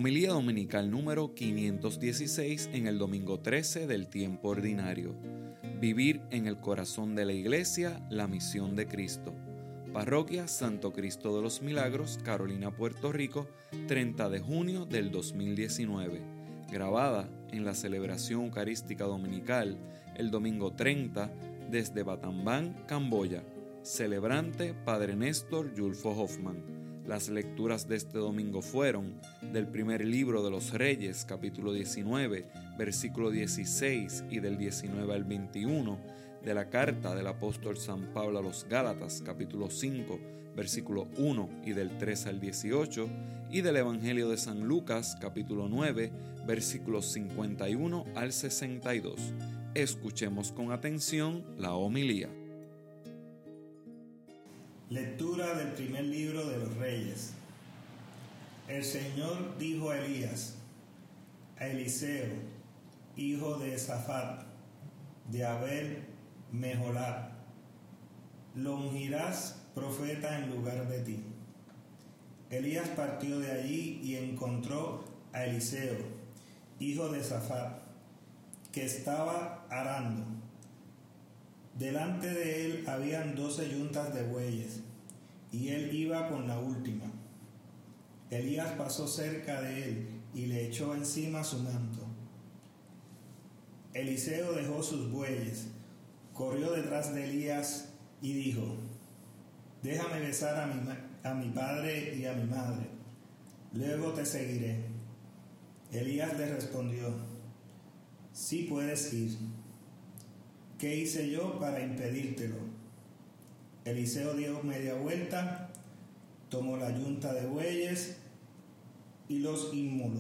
Homilía dominical número 516 en el domingo 13 del tiempo ordinario. Vivir en el corazón de la Iglesia, la misión de Cristo. Parroquia Santo Cristo de los Milagros, Carolina, Puerto Rico, 30 de junio del 2019. Grabada en la celebración eucarística dominical el domingo 30 desde Battambang, Camboya. Celebrante Padre Néstor Yulfo Hoffman. Las lecturas de este domingo fueron del primer libro de los Reyes, capítulo 19, versículo 16 y del 19 al 21, de la carta del apóstol San Pablo a los Gálatas, capítulo 5, versículo 1 y del 3 al 18, y del Evangelio de San Lucas, capítulo 9, versículos 51 al 62. Escuchemos con atención la homilía. Lectura del primer libro de los Reyes. El Señor dijo a Elías, a Eliseo, hijo de Safat, de Abel Meholat: lo ungirás profeta en lugar de ti. Elías partió de allí y encontró a Eliseo, hijo de Safat, que estaba arando. Delante de él habían 12 yuntas de bueyes, y él iba con la última. Elías pasó cerca de él y le echó encima su manto. Eliseo dejó sus bueyes, corrió detrás de Elías y dijo: déjame besar a mi padre y a mi madre, luego te seguiré. Elías le respondió: sí puedes ir. ¿Qué hice yo para impedírtelo? Eliseo dio media vuelta, tomó la yunta de bueyes y los inmoló.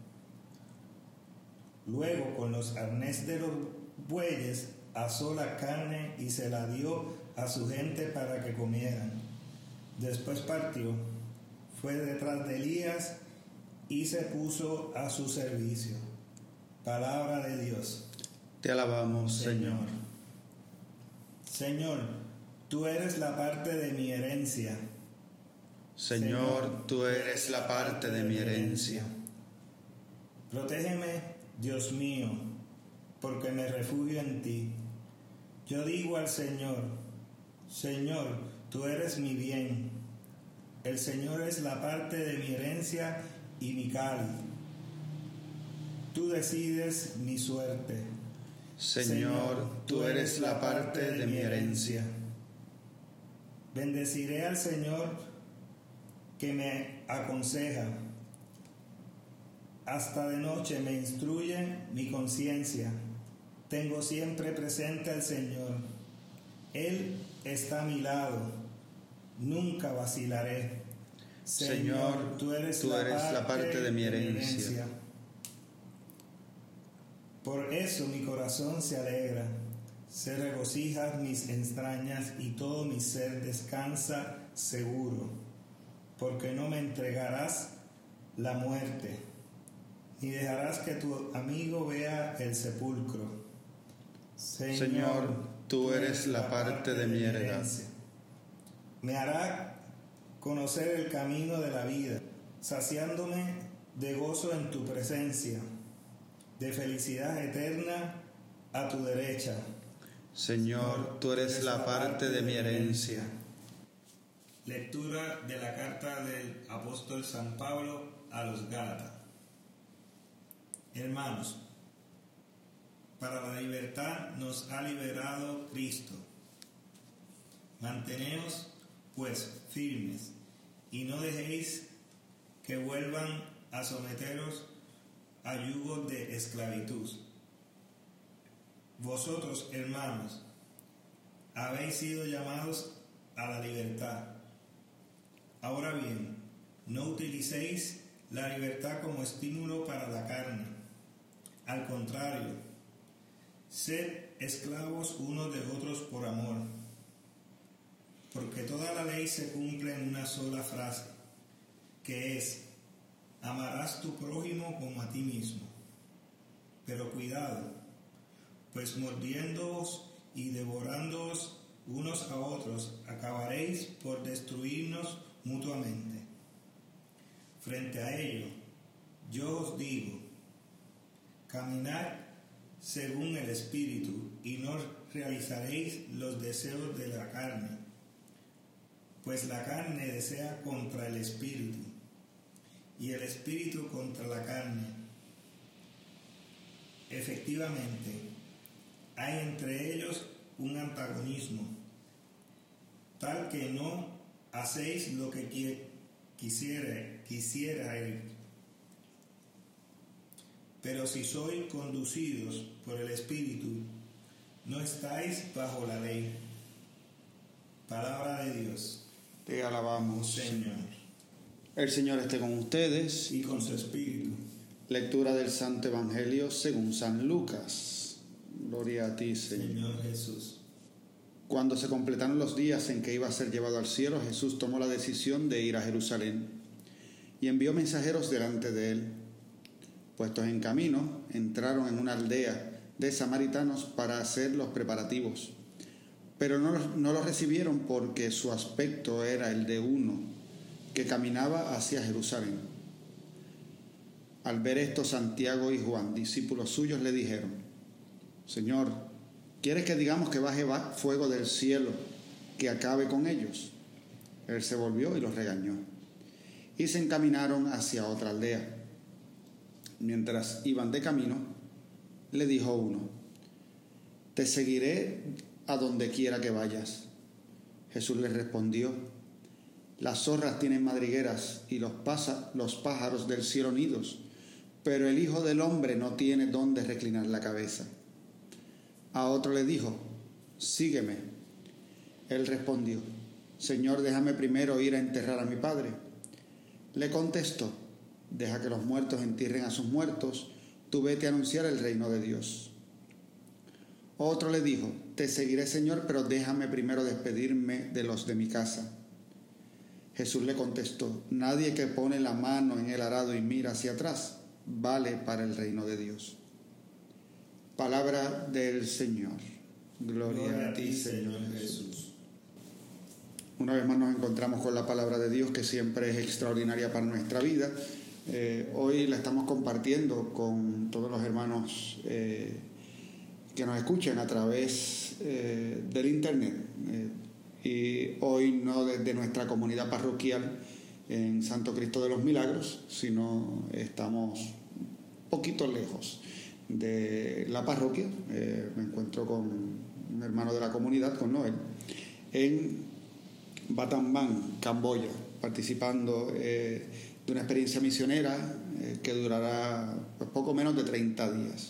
Luego, con los arnés de los bueyes, asó la carne y se la dio a su gente para que comieran. Después partió, fue detrás de Elías y se puso a su servicio. Palabra de Dios. Te alabamos, Señor. Señor, tú eres la parte de mi herencia. Señor, tú eres la parte de mi herencia. Protégeme, Dios mío, porque me refugio en ti. Yo digo al Señor: Señor, tú eres mi bien. El Señor es la parte de mi herencia y mi cáliz. Tú decides mi suerte. Señor, tú eres la parte de mi herencia. Bendeciré al Señor que me aconseja. Hasta de noche me instruye mi conciencia. Tengo siempre presente al Señor. Él está a mi lado. Nunca vacilaré. Señor, tú eres la parte de mi herencia. Por eso mi corazón se alegra, se regocijan mis entrañas y todo mi ser descansa seguro, porque no me entregarás la muerte, ni dejarás que tu amigo vea el sepulcro. Señor, tú eres la parte de mi herencia. Me hará conocer el camino de la vida, saciándome de gozo en tu presencia, de felicidad eterna a tu derecha. Señor, tú eres la parte de mi herencia. Lectura de la carta del apóstol San Pablo a los Gálatas. Hermanos, para la libertad nos ha liberado Cristo. Manteneos, pues, firmes, y no dejéis que vuelvan a someteros a yugo de esclavitud. Vosotros, hermanos, habéis sido llamados a la libertad. Ahora bien, no utilicéis la libertad como estímulo para la carne. Al contrario, sed esclavos unos de otros por amor. Porque toda la ley se cumple en una sola frase, que es: amarás tu prójimo como a ti mismo. Pero cuidado, pues mordiéndoos y devorándoos unos a otros, acabaréis por destruirnos mutuamente. Frente a ello, Yo os digo, caminad según el Espíritu, y no realizaréis los deseos de la carne, pues la carne desea contra el Espíritu, y el Espíritu contra la carne. Efectivamente, hay entre ellos un antagonismo, tal que no hacéis lo que quisierais. Pero si sois conducidos por el Espíritu, no estáis bajo la ley. Palabra de Dios. Te alabamos, Señor. El Señor esté con ustedes. Y con su Espíritu. Lectura del Santo Evangelio según San Lucas. Gloria a ti, Señor. Señor Jesús. Cuando se completaron los días en que iba a ser llevado al cielo, Jesús tomó la decisión de ir a Jerusalén y envió mensajeros delante de él. Puestos en camino, entraron en una aldea de samaritanos para hacer los preparativos, pero no los recibieron porque su aspecto era el de uno que caminaba hacia Jerusalén. Al ver esto, Santiago y Juan, discípulos suyos, le dijeron: Señor, ¿quieres que digamos que baje fuego del cielo que acabe con ellos? Él se volvió y los regañó, y se encaminaron hacia otra aldea. Mientras iban de camino, le dijo uno: Te seguiré a donde quiera que vayas. Jesús les respondió: Las zorras tienen madrigueras y los pájaros del cielo nidos, pero el Hijo del Hombre no tiene dónde reclinar la cabeza. A otro le dijo: Sígueme. Él respondió: Señor, déjame primero ir a enterrar a mi padre. Le contestó: Deja que los muertos entierren a sus muertos, tú vete a anunciar el reino de Dios. Otro le dijo: Te seguiré, Señor, pero déjame primero despedirme de los de mi casa. Jesús le contestó: Nadie que pone la mano en el arado y mira hacia atrás vale para el reino de Dios. Palabra del Señor. Gloria a ti, Señor Jesús. Una vez más nos encontramos con la palabra de Dios, que siempre es extraordinaria para nuestra vida. Hoy la estamos compartiendo con todos los hermanos que nos escuchan a través del internet, y hoy no desde nuestra comunidad parroquial en Santo Cristo de los Milagros, sino estamos un poquito lejos de la parroquia. Me encuentro con un hermano de la comunidad, con Noel, en Battambang, Camboya, participando de una experiencia misionera que durará poco menos de 30 días.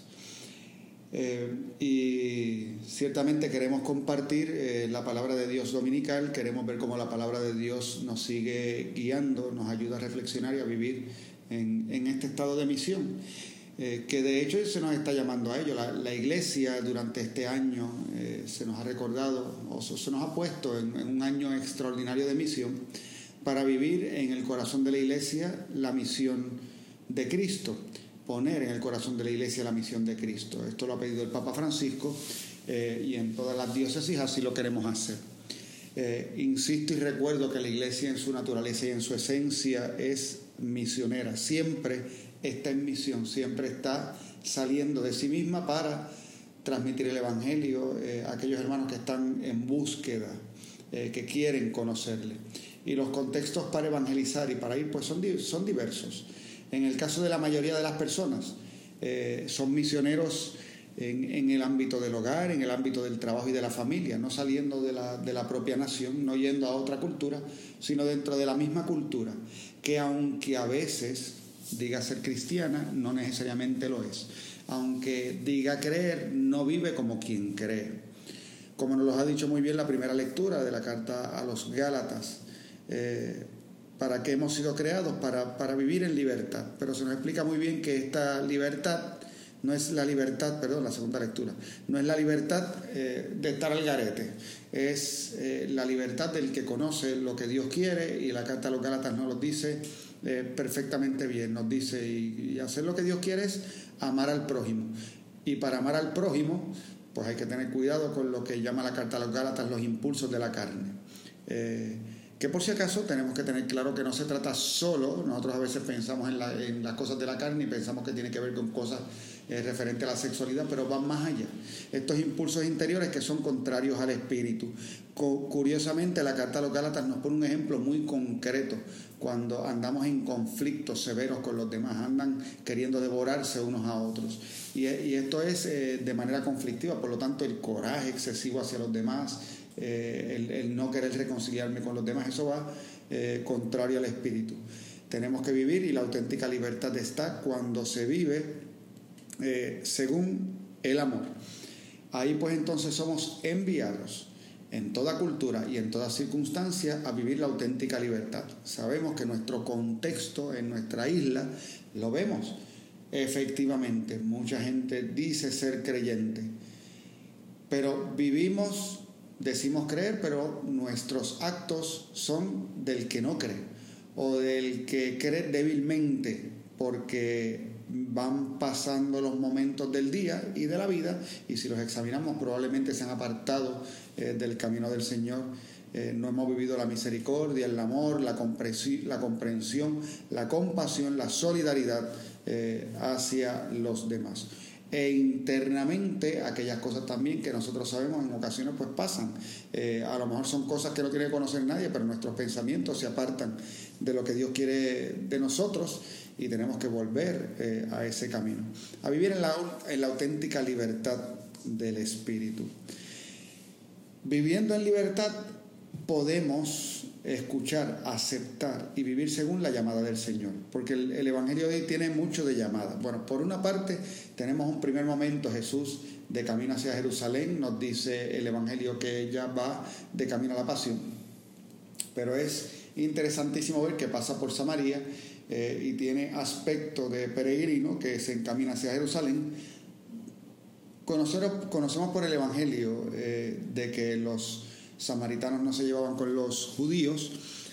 Y ciertamente queremos compartir la palabra de Dios dominical. Queremos ver cómo la palabra de Dios nos sigue guiando, nos ayuda a reflexionar y a vivir en este estado de misión, que de hecho se nos está llamando a ello. La Iglesia durante este año se nos ha recordado, o se nos ha puesto en un año extraordinario de misión, para vivir en el corazón de la Iglesia la misión de Cristo, poner en el corazón de la Iglesia la misión de Cristo. Esto lo ha pedido el Papa Francisco, y en todas las diócesis así lo queremos hacer. Insisto y recuerdo que la Iglesia en su naturaleza y en su esencia es misionera, siempre está en misión, siempre está saliendo de sí misma para transmitir el Evangelio a aquellos hermanos que están en búsqueda, que quieren conocerle. Y los contextos para evangelizar y para ir pues son diversos. En el caso de la mayoría de las personas, son misioneros en el ámbito del hogar, en el ámbito del trabajo y de la familia, no saliendo de la propia nación, no yendo a otra cultura, sino dentro de la misma cultura, que aunque a veces diga ser cristiana, no necesariamente lo es. Aunque diga creer, no vive como quien cree. Como nos lo ha dicho muy bien la primera lectura de la carta a los Gálatas, ¿para qué hemos sido creados? Para vivir en libertad. Pero se nos explica muy bien que esta libertad no es la libertad, la segunda lectura, no es la libertad de estar al garete, es la libertad del que conoce lo que Dios quiere, y la carta a los Gálatas nos lo dice perfectamente bien. Nos dice, y hacer lo que Dios quiere es amar al prójimo, y para amar al prójimo pues hay que tener cuidado con lo que llama la carta a los Gálatas los impulsos de la carne. Que por si acaso tenemos que tener claro que no se trata solo, nosotros a veces pensamos en las cosas de la carne y pensamos que tiene que ver con cosas referentes a la sexualidad, pero van más allá. Estos impulsos interiores que son contrarios al espíritu. Curiosamente, la carta a los Gálatas nos pone un ejemplo muy concreto cuando andamos en conflictos severos con los demás, andan queriendo devorarse unos a otros. Y esto es de manera conflictiva, por lo tanto el coraje excesivo hacia los demás, el no querer reconciliarme con los demás, eso va contrario al espíritu. Tenemos que vivir, y la auténtica libertad está cuando se vive según el amor. Ahí pues entonces somos enviados en toda cultura y en toda circunstancia a vivir la auténtica libertad. Sabemos que nuestro contexto en nuestra isla lo vemos. Efectivamente, mucha gente dice ser creyente, pero vivimos, decimos creer, pero nuestros actos son del que no cree o del que cree débilmente, porque van pasando los momentos del día y de la vida, y si los examinamos probablemente se han apartado del camino del Señor. No hemos vivido la misericordia, el amor, la comprensión, la compasión, la solidaridad hacia los demás. E internamente aquellas cosas también que nosotros sabemos en ocasiones pues pasan. A lo mejor son cosas que no tiene que conocer nadie, pero nuestros pensamientos se apartan de lo que Dios quiere de nosotros y tenemos que volver a ese camino, a vivir en la auténtica libertad del Espíritu. Viviendo en libertad podemos escuchar, aceptar y vivir según la llamada del Señor, porque el Evangelio de hoy tiene mucho de llamada. Bueno, por una parte tenemos un primer momento, Jesús de camino hacia Jerusalén, nos dice el Evangelio que ya va de camino a la pasión, pero es interesantísimo ver que pasa por Samaria y tiene aspecto de peregrino que se encamina hacia Jerusalén. Conocemos por el Evangelio de que los samaritanos no se llevaban con los judíos.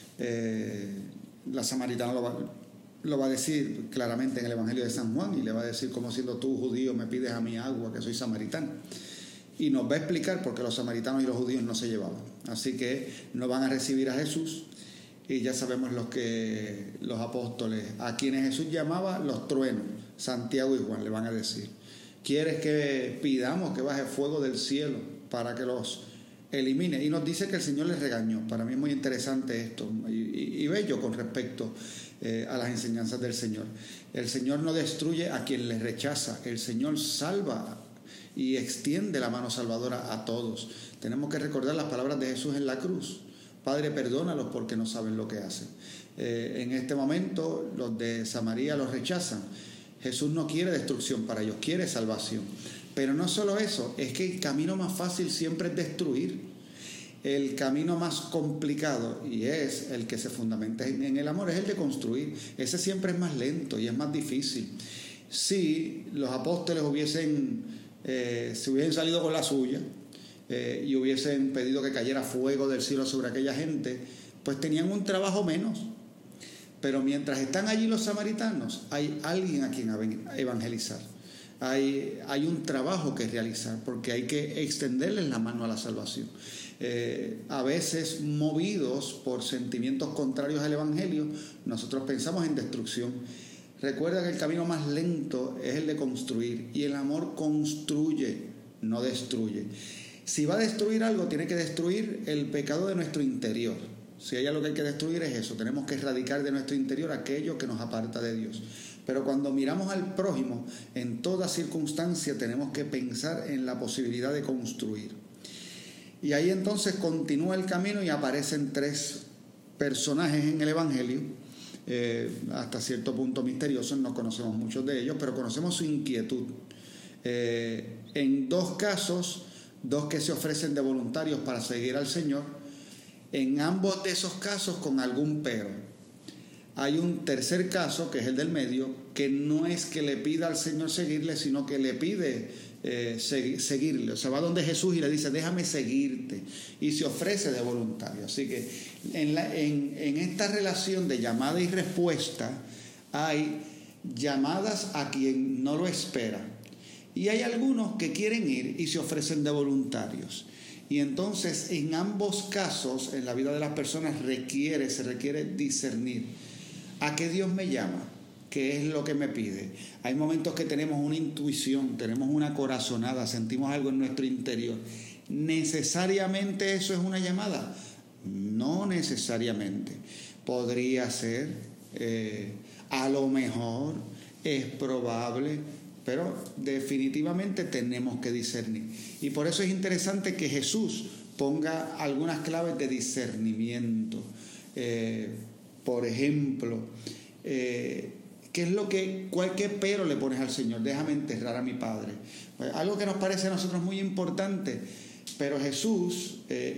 La samaritana lo va a decir claramente en el Evangelio de San Juan, y le va a decir: como siendo tú judío me pides a mí agua, que soy samaritano. Y nos va a explicar por qué los samaritanos y los judíos no se llevaban. Así que no van a recibir a Jesús, y ya sabemos los apóstoles, a quienes Jesús llamaba los truenos, Santiago y Juan, le van a decir: ¿quieres que pidamos que baje fuego del cielo para que los elimine? Y nos dice que el Señor les regañó. Para mí es muy interesante esto y bello con respecto a las enseñanzas del Señor. El Señor no destruye a quien les rechaza, el Señor salva y extiende la mano salvadora a todos. Tenemos que recordar las palabras de Jesús en la cruz: Padre, perdónalos porque no saben lo que hacen. En este momento los de Samaria los rechazan. Jesús no quiere destrucción para ellos, quiere salvación. Pero no solo eso, es que el camino más fácil siempre es destruir. El camino más complicado, y es el que se fundamenta en el amor, es el de construir. Ese siempre es más lento y es más difícil. Si los apóstoles se hubiesen salido con la suya y hubiesen pedido que cayera fuego del cielo sobre aquella gente, pues tenían un trabajo menos. Pero mientras están allí los samaritanos, hay alguien a quien evangelizar. Hay un trabajo que realizar, porque hay que extenderles la mano a la salvación. A veces, movidos por sentimientos contrarios al Evangelio, nosotros pensamos en destrucción. Recuerda que el camino más lento es el de construir, y el amor construye, no destruye. Si va a destruir algo, tiene que destruir el pecado de nuestro interior. Si hay algo que hay que destruir es eso, tenemos que erradicar de nuestro interior aquello que nos aparta de Dios. Pero cuando miramos al prójimo, en toda circunstancia tenemos que pensar en la posibilidad de construir. Y ahí entonces continúa el camino y aparecen 3 personajes en el Evangelio, hasta cierto punto misteriosos, no conocemos muchos de ellos, pero conocemos su inquietud. En 2 casos, 2 que se ofrecen de voluntarios para seguir al Señor. En ambos de esos casos con algún pero. Hay un tercer caso, que es el del medio, que no es que le pida al Señor seguirle, sino que le pide seguirle. O sea, va donde Jesús y le dice: déjame seguirte, y se ofrece de voluntario. Así que en esta relación de llamada y respuesta hay llamadas a quien no lo espera, y hay algunos que quieren ir y se ofrecen de voluntarios. Y entonces en ambos casos, en la vida de las personas se requiere discernir a qué Dios me llama, qué es lo que me pide. Hay momentos que tenemos una intuición, tenemos una corazonada, sentimos algo en nuestro interior. ¿Necesariamente eso es una llamada? No necesariamente. Podría ser, a lo mejor, es probable, pero definitivamente tenemos que discernir. Y por eso es interesante que Jesús ponga algunas claves de discernimiento. Por ejemplo, ¿qué pero le pones al Señor? Déjame enterrar a mi padre. Algo que nos parece a nosotros muy importante, pero Jesús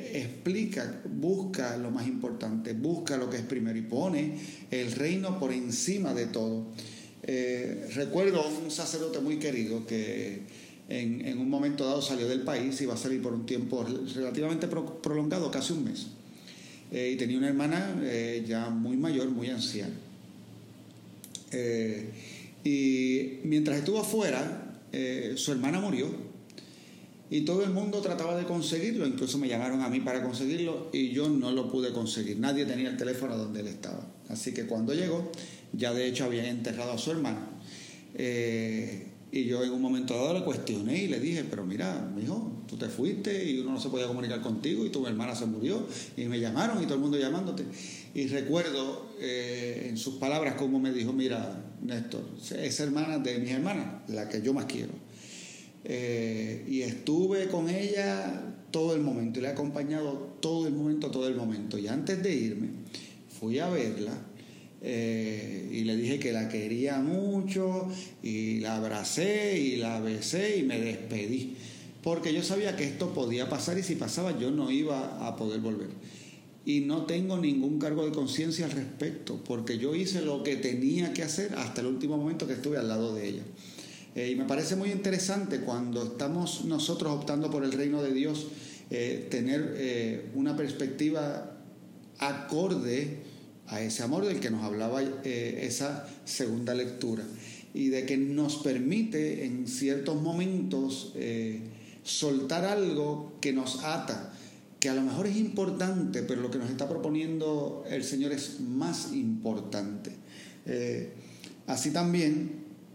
busca lo más importante, busca lo que es primero y pone el reino por encima de todo. Recuerdo a un sacerdote muy querido que en un momento dado salió del país, iba a salir por un tiempo relativamente prolongado, casi un mes, y tenía una hermana ya muy mayor, muy anciana, y mientras estuvo afuera, su hermana murió y todo el mundo trataba de conseguirlo, incluso me llamaron a mí para conseguirlo y yo no lo pude conseguir, nadie tenía el teléfono donde él estaba, así que cuando llegó ya de hecho habían enterrado a su hermana, y yo en un momento dado le cuestioné y le dije, pero mira, mijo, tú te fuiste y uno no se podía comunicar contigo y tu hermana se murió y me llamaron y todo el mundo llamándote. Y recuerdo en sus palabras como me dijo, mira, Néstor, es hermana de mis hermanas, la que yo más quiero. Y estuve con ella todo el momento y la he acompañado todo el momento. Y antes de irme, fui a verla. Y le dije que la quería mucho y la abracé y la besé y me despedí porque yo sabía que esto podía pasar y si pasaba yo no iba a poder volver y no tengo ningún cargo de conciencia al respecto porque yo hice lo que tenía que hacer hasta el último momento que estuve al lado de ella. Y me parece muy interesante cuando estamos nosotros optando por el reino de Dios, tener una perspectiva acorde a ese amor del que nos hablaba esa segunda lectura y de que nos permite en ciertos momentos soltar algo que nos ata, que a lo mejor es importante, pero lo que nos está proponiendo el Señor es más importante. Así también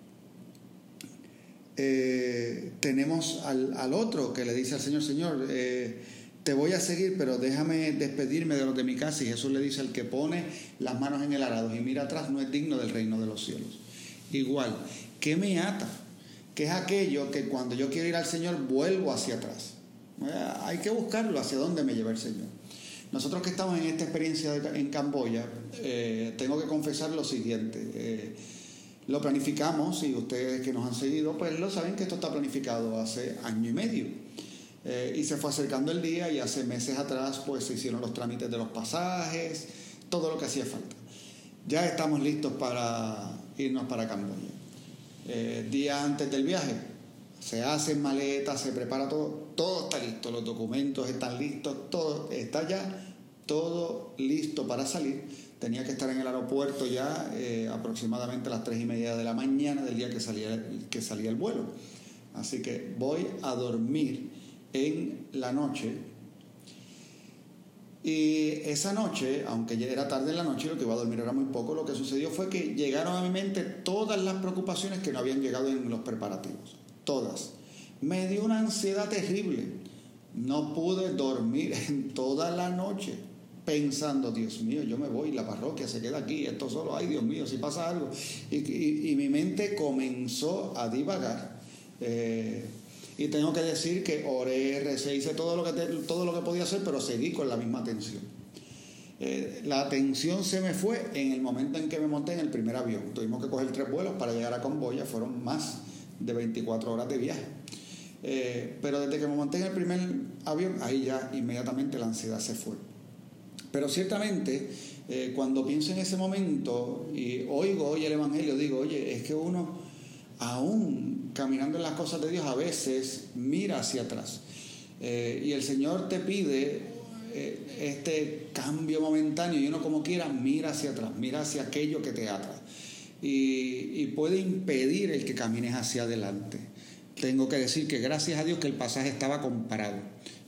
tenemos al otro que le dice al Señor, Señor, te voy a seguir, pero déjame despedirme de los de mi casa. Y Jesús le dice, el que pone las manos en el arado y mira atrás no es digno del reino de los cielos. Igual, ¿qué me ata? ¿Qué es aquello que cuando yo quiero ir al Señor vuelvo hacia atrás? Hay que buscarlo, hacia dónde me lleva el Señor. Nosotros que estamos en esta experiencia en Camboya, tengo que confesar lo siguiente. Lo planificamos, y ustedes que nos han seguido, pues lo saben que esto está planificado hace año y medio. Y se fue acercando el día y hace meses atrás pues se hicieron los trámites de los pasajes, todo lo que hacía falta. Ya estamos listos para irnos para Camboya. Días antes del viaje se hacen maletas, se prepara todo está listo, los documentos están listos, todo está ya, todo listo para salir. Tenía que estar en el aeropuerto ya aproximadamente a las 3:30 de la mañana del día que salía el vuelo. Así que voy a dormir en la noche y esa noche, aunque ya era tarde en la noche, lo que iba a dormir era muy poco. Lo que sucedió fue que llegaron a mi mente todas las preocupaciones que no habían llegado en los preparativos, todas. Me dio una ansiedad terrible, no pude dormir en toda la noche pensando, Dios mío, yo me voy, la parroquia se queda aquí, esto solo, ay Dios mío, si pasa algo. Y mi mente comenzó a divagar. Y tengo que decir que oré, recé, hice todo lo que podía hacer, pero seguí con la misma tensión. La atención se me fue en el momento en que me monté en el primer avión. Tuvimos que coger 3 vuelos para llegar a Camboya, fueron más de 24 horas de viaje. Pero desde que me monté en el primer avión, ahí ya inmediatamente la ansiedad se fue. Pero ciertamente, cuando pienso en ese momento y oigo hoy el Evangelio, digo, oye, es que uno, aún caminando en las cosas de Dios, a veces mira hacia atrás. Y el Señor te pide este cambio momentáneo y uno como quiera mira hacia atrás, mira hacia aquello que te ata. Y puede impedir el que camines hacia adelante. Tengo que decir que gracias a Dios que el pasaje estaba comparado.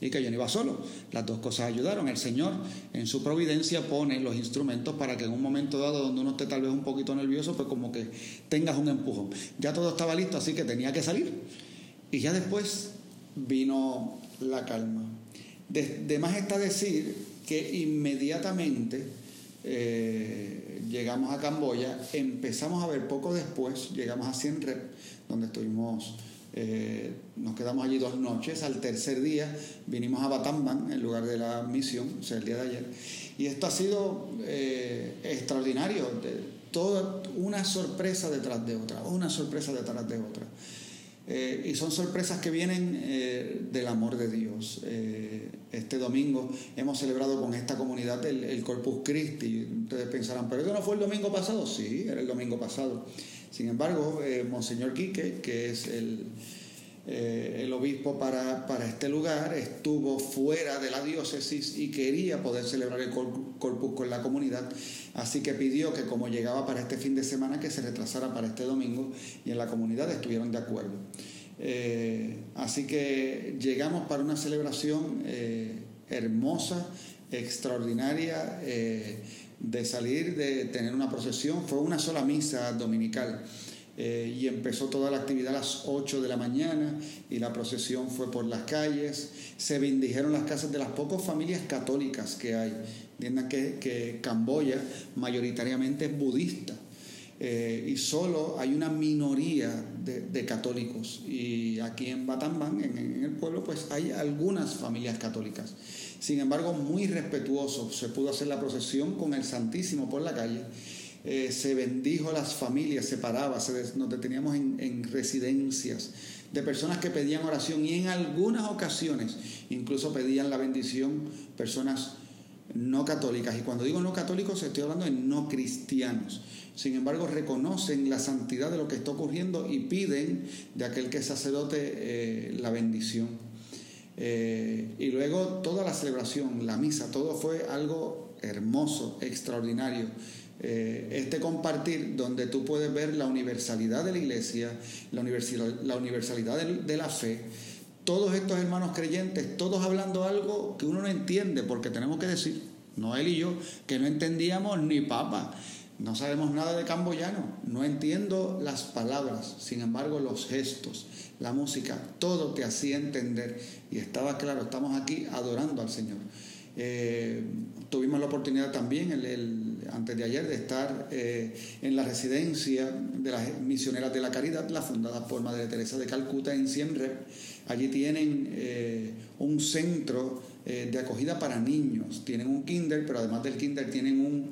y que yo no iba solo. Las dos cosas ayudaron. El Señor en su providencia pone los instrumentos para que en un momento dado donde uno esté tal vez un poquito nervioso, pues como que tengas un empujón. Ya todo estaba listo, así que tenía que salir. Y ya después vino la calma. De más está decir que inmediatamente llegamos a Camboya, empezamos a ver poco después, llegamos a Siem Reap, donde estuvimos, nos quedamos allí 2 noches. Al tercer día vinimos a Battambang, en lugar de la misión, o sea, el día de ayer. Y esto ha sido extraordinario, toda una sorpresa detrás de otra, una sorpresa detrás de otra. Y son sorpresas que vienen del amor de Dios. Este domingo hemos celebrado con esta comunidad el Corpus Christi. Ustedes pensarán, ¿pero eso no fue el domingo pasado? Sí, era el domingo pasado. Sin embargo, Monseñor Quique, que es el obispo para este lugar, estuvo fuera de la diócesis y quería poder celebrar el Corpus con la comunidad, así que pidió que, como llegaba para este fin de semana, que se retrasara para este domingo, y en la comunidad estuvieron de acuerdo. Así que llegamos para una celebración hermosa, extraordinaria, de salir, de tener una procesión. Fue una sola misa dominical. Y empezó toda la actividad a las 8 de la mañana y la procesión fue por las calles. Se bendijeron las casas de las pocas familias católicas que hay. Entiendan que Camboya mayoritariamente es budista, y solo hay una minoría de católicos, y aquí en Battambang, en el pueblo, pues hay algunas familias católicas. Sin embargo, muy respetuoso, se pudo hacer la procesión con el Santísimo por la calle. Se bendijo las familias, se paraba, nos deteníamos en residencias de personas que pedían oración, y en algunas ocasiones incluso pedían la bendición personas no católicas. Y cuando digo no católicos, estoy hablando de no cristianos. Sin embargo, reconocen la santidad de lo que está ocurriendo y piden de aquel que es sacerdote la bendición. Y luego toda la celebración, la misa, todo fue algo hermoso, extraordinario. Este compartir donde tú puedes ver la universalidad de la iglesia, la universalidad de la fe, todos estos hermanos creyentes, todos hablando algo que uno no entiende, porque tenemos que decir, Noel y yo, que no entendíamos ni papa, no sabemos nada de camboyano, no entiendo las palabras, sin embargo los gestos, la música, todo te hacía entender, y estaba claro, estamos aquí adorando al Señor. Tuvimos la oportunidad también antes de ayer de estar en la residencia de las misioneras de la caridad, la fundada por Madre Teresa de Calcuta en Siem Reap. Allí tienen un centro de acogida para niños, tienen un kinder, pero además del kinder tienen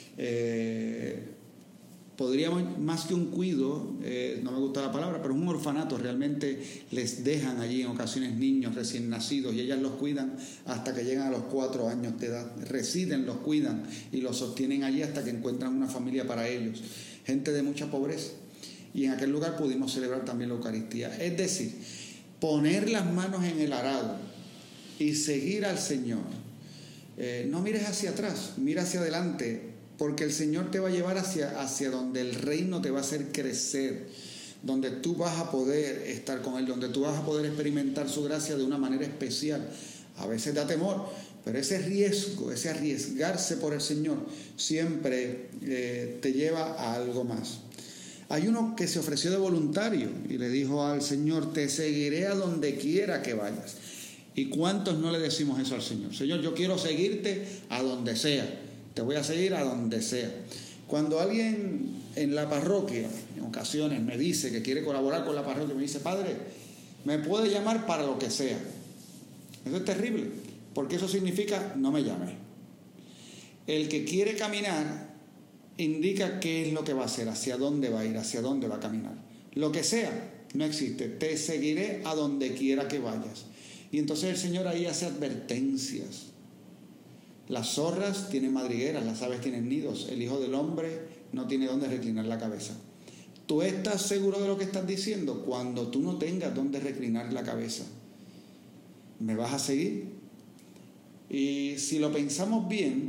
podríamos, más que un cuido, no me gusta la palabra, pero es un orfanato. Realmente les dejan allí en ocasiones niños recién nacidos y ellas los cuidan hasta que llegan a los 4 años de edad. Residen, los cuidan y los sostienen allí hasta que encuentran una familia para ellos. Gente de mucha pobreza. Y en aquel lugar pudimos celebrar también la Eucaristía. Es decir, poner las manos en el arado y seguir al Señor. No mires hacia atrás, mira hacia adelante, porque el Señor te va a llevar hacia donde el reino te va a hacer crecer, donde tú vas a poder estar con Él, donde tú vas a poder experimentar su gracia de una manera especial. A veces da temor, pero ese riesgo, ese arriesgarse por el Señor siempre te lleva a algo más. Hay uno que se ofreció de voluntario y le dijo al Señor, te seguiré a donde quiera que vayas. ¿Y cuántos no le decimos eso al Señor? Señor, yo quiero seguirte a donde sea. Te voy a seguir a donde sea. Cuando alguien en la parroquia, en ocasiones, me dice que quiere colaborar con la parroquia, me dice, Padre, me puede llamar para lo que sea. Eso es terrible, porque eso significa no me llame. El que quiere caminar indica qué es lo que va a hacer, hacia dónde va a ir, hacia dónde va a caminar. Lo que sea, no existe. Te seguiré a donde quiera que vayas. Y entonces el Señor ahí hace advertencias. Las zorras tienen madrigueras, las aves tienen nidos, el Hijo del Hombre no tiene dónde reclinar la cabeza. ¿Tú estás seguro de lo que estás diciendo? Cuando tú no tengas dónde reclinar la cabeza, ¿me vas a seguir? Y si lo pensamos bien,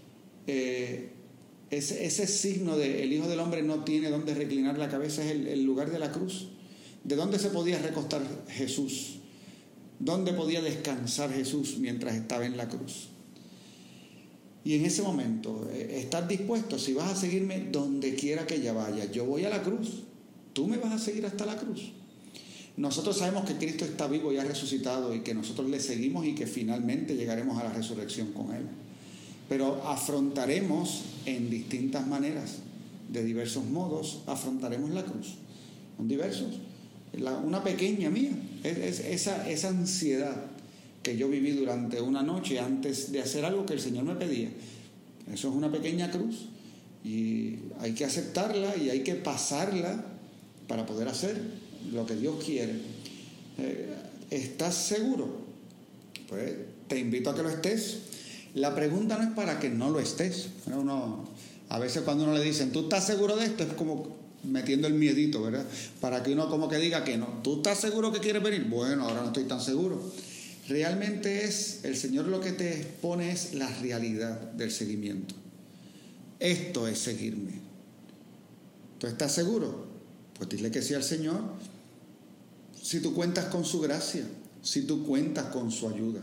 ese signo de el Hijo del Hombre no tiene dónde reclinar la cabeza es el lugar de la cruz. ¿De dónde se podía recostar Jesús? ¿Dónde podía descansar Jesús mientras estaba en la cruz? Y en ese momento, estar dispuesto, si vas a seguirme donde quiera que ya vaya, yo voy a la cruz, tú me vas a seguir hasta la cruz. Nosotros sabemos que Cristo está vivo y ha resucitado y que nosotros le seguimos y que finalmente llegaremos a la resurrección con Él. Pero afrontaremos en distintas maneras, de diversos modos, afrontaremos la cruz. Son diversos. Una pequeña mía, esa ansiedad que yo viví durante una noche antes de hacer algo que el Señor me pedía. Eso es una pequeña cruz y hay que aceptarla y hay que pasarla para poder hacer lo que Dios quiere. ¿Estás seguro? Pues te invito a que lo estés. La pregunta no es para que no lo estés. A veces cuando uno le dicen, ¿tú estás seguro de esto? Es como metiendo el miedito, ¿verdad? Para que uno como que diga que no. ¿Tú estás seguro que quieres venir? Bueno, ahora no estoy tan seguro. Realmente el Señor lo que te expone es la realidad del seguimiento. Esto es seguirme. ¿Tú estás seguro? Pues dile que sí al Señor. Si tú cuentas con su gracia, si tú cuentas con su ayuda.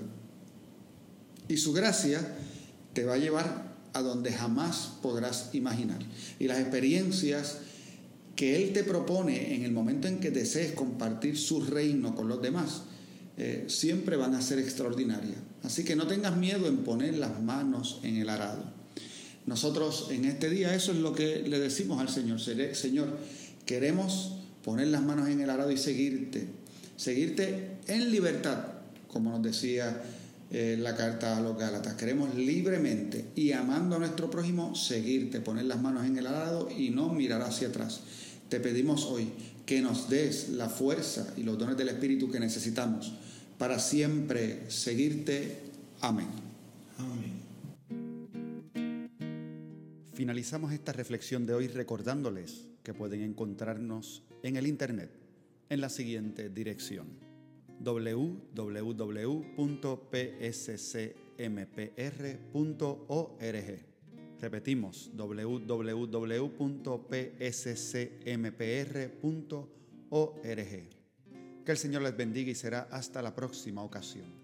Y su gracia te va a llevar a donde jamás podrás imaginar. Y las experiencias que Él te propone en el momento en que desees compartir su reino con los demás, siempre van a ser extraordinarias. Así que no tengas miedo en poner las manos en el arado. Nosotros en este día eso es lo que le decimos al Señor. Señor, queremos poner las manos en el arado y seguirte en libertad, como nos decía la carta a los Gálatas. Queremos libremente y amando a nuestro prójimo seguirte, poner las manos en el arado y no mirar hacia atrás. Te pedimos hoy que nos des la fuerza y los dones del Espíritu que necesitamos para siempre seguirte. Amén. Amén. Finalizamos esta reflexión de hoy recordándoles que pueden encontrarnos en el internet en la siguiente dirección: www.pscmpr.org. Repetimos, www.pscmpr.org. Que el Señor les bendiga y será hasta la próxima ocasión.